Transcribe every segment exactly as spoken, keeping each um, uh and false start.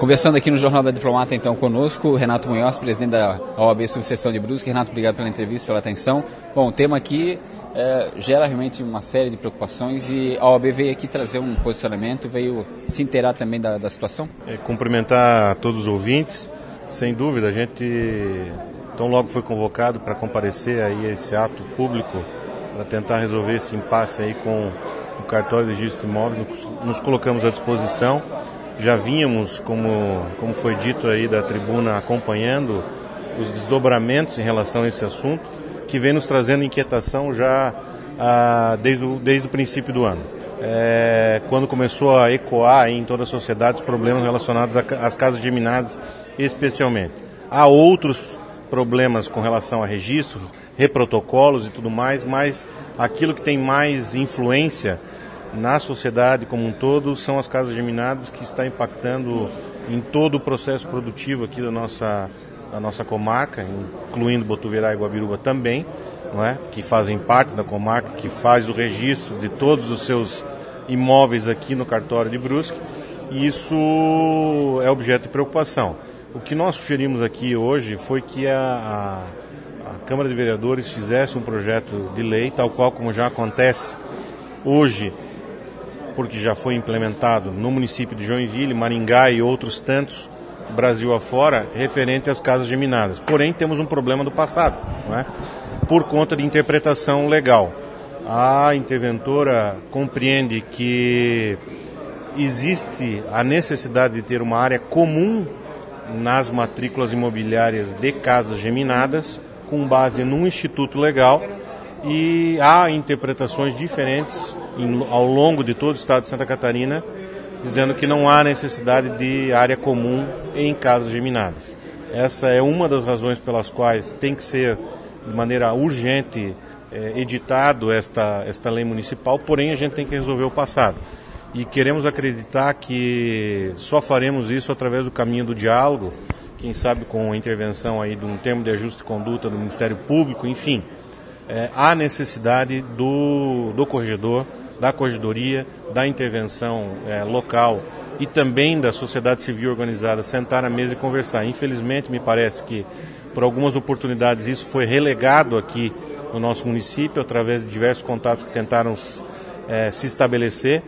Conversando aqui no Jornal da Diplomata, então, conosco, Renato Munhoz, presidente da O A B Subseção de Brusque. Renato, obrigado pela entrevista, pela atenção. Bom, o tema aqui é, gera realmente uma série de preocupações e a O A B veio aqui trazer um posicionamento, veio se inteirar também da, da situação. É, cumprimentar todos os ouvintes. Sem dúvida, a gente tão logo foi convocado para comparecer aí a esse ato público para tentar resolver esse impasse aí com o cartório de registro de imóveis. Nos colocamos à disposição. Já vínhamos, como, como foi dito aí da tribuna, acompanhando os desdobramentos em relação a esse assunto, que vem nos trazendo inquietação já ah, desde, o, desde o princípio do ano. É, quando começou a ecoar aí em toda a sociedade os problemas relacionados às casas geminadas especialmente. Há outros problemas com relação a registro, reprotocolos e tudo mais, mas aquilo que tem mais influência na sociedade como um todo são as casas geminadas, que está impactando em todo o processo produtivo aqui da nossa, da nossa comarca, incluindo Botuverá e Guabiruba também, não é? Que fazem parte da comarca, que faz o registro de todos os seus imóveis aqui no cartório de Brusque, e isso é objeto de preocupação. O que nós sugerimos aqui hoje foi que a, a, a Câmara de Vereadores fizesse um projeto de lei, tal qual como já acontece hoje, porque já foi implementado no município de Joinville, Maringá e outros tantos, Brasil afora, referente às casas geminadas. Porém, temos um problema do passado, não é? Por conta de interpretação legal. A interventora compreende que existe a necessidade de ter uma área comum nas matrículas imobiliárias de casas geminadas, com base num instituto legal, e há interpretações diferentes em, ao longo de todo o estado de Santa Catarina, dizendo que não há necessidade de área comum em casas geminadas. Essa é uma das razões pelas quais tem que ser, de maneira urgente, é, editado esta, esta lei municipal, porém a gente tem que resolver o passado. E queremos acreditar que só faremos isso através do caminho do diálogo, quem sabe com a intervenção aí de um termo de ajuste de conduta do Ministério Público, enfim. É, há necessidade do, do corregedor, da corregedoria, da intervenção é, local e também da sociedade civil organizada sentar à mesa e conversar. Infelizmente, me parece que por algumas oportunidades isso foi relegado aqui no nosso município, através de diversos contatos que tentaram é, se estabelecer.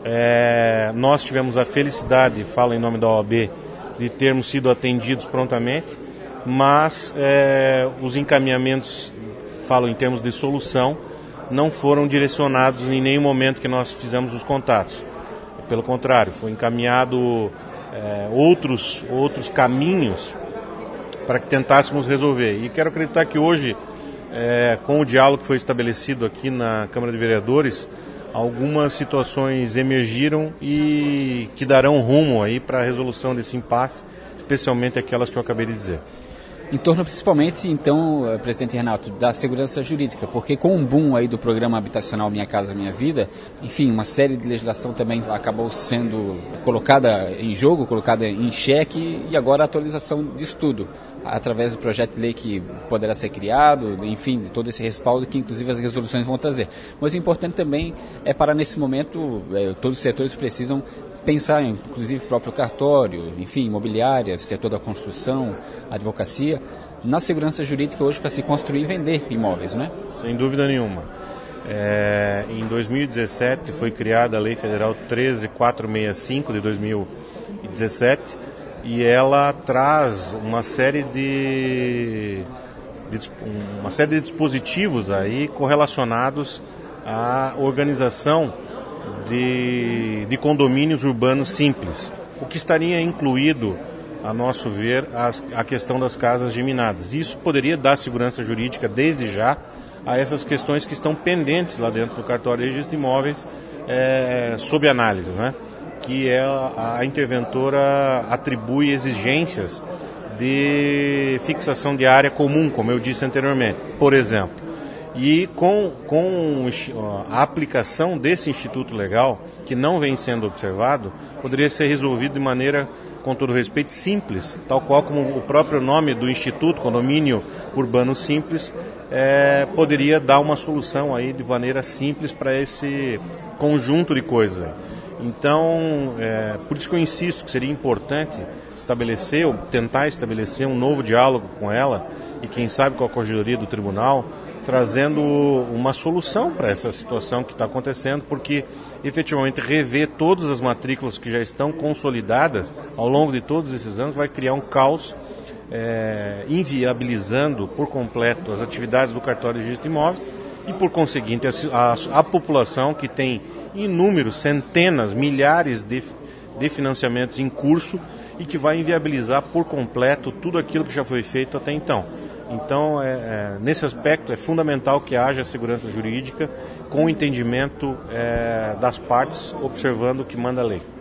É, nós tivemos a felicidade, falo em nome da O A B, de termos sido atendidos prontamente, mas é, os encaminhamentos, falo em termos de solução, não foram direcionados em nenhum momento que nós fizemos os contatos. Pelo contrário, foi encaminhado é, outros, outros caminhos para que tentássemos resolver. E quero acreditar que hoje, é, com o diálogo que foi estabelecido aqui na Câmara de Vereadores, algumas situações emergiram e que darão rumo aí para a resolução desse impasse, especialmente aquelas que eu acabei de dizer. Em torno principalmente, então, presidente Renato, da segurança jurídica, porque com o boom aí do programa habitacional Minha Casa Minha Vida, enfim, uma série de legislação também acabou sendo colocada em jogo, colocada em xeque, e agora a atualização disso tudo, através do projeto de lei que poderá ser criado, enfim, todo esse respaldo que inclusive as resoluções vão trazer. Mas o importante também é para, nesse momento, é, todos os setores precisam pensar, inclusive o próprio cartório, enfim, imobiliária, setor da construção, advocacia, na segurança jurídica hoje para se construir e vender imóveis, né? Sem dúvida nenhuma. É, em dois mil e dezessete foi criada a Lei Federal treze mil quatrocentos e sessenta e cinco de dois mil e dezessete e ela traz uma série de, de uma série de dispositivos aí correlacionados à organização De, de condomínios urbanos simples, o que estaria incluído, a nosso ver, as, a questão das casas geminadas. Isso poderia dar segurança jurídica desde já a essas questões que estão pendentes lá dentro do cartório de registro de imóveis é, sob análise, né? Que é a, a interventora atribui exigências de fixação de área comum, como eu disse anteriormente, por exemplo. E com, com a aplicação desse instituto legal, que não vem sendo observado, poderia ser resolvido de maneira, com todo respeito, simples, tal qual como o próprio nome do Instituto, Condomínio Urbano Simples, é, poderia dar uma solução aí de maneira simples para esse conjunto de coisas. Então, é, por isso que eu insisto que seria importante estabelecer, ou tentar estabelecer um novo diálogo com ela, e quem sabe com a corregedoria do tribunal, trazendo uma solução para essa situação que está acontecendo, porque efetivamente rever todas as matrículas que já estão consolidadas ao longo de todos esses anos vai criar um caos, é, inviabilizando por completo as atividades do cartório de registro de imóveis e, por conseguinte, a, a, a população que tem inúmeros, centenas, milhares de, de financiamentos em curso e que vai inviabilizar por completo tudo aquilo que já foi feito até então. Então, é, é, nesse aspecto, é fundamental que haja segurança jurídica com o entendimento é, das partes, observando o que manda a lei.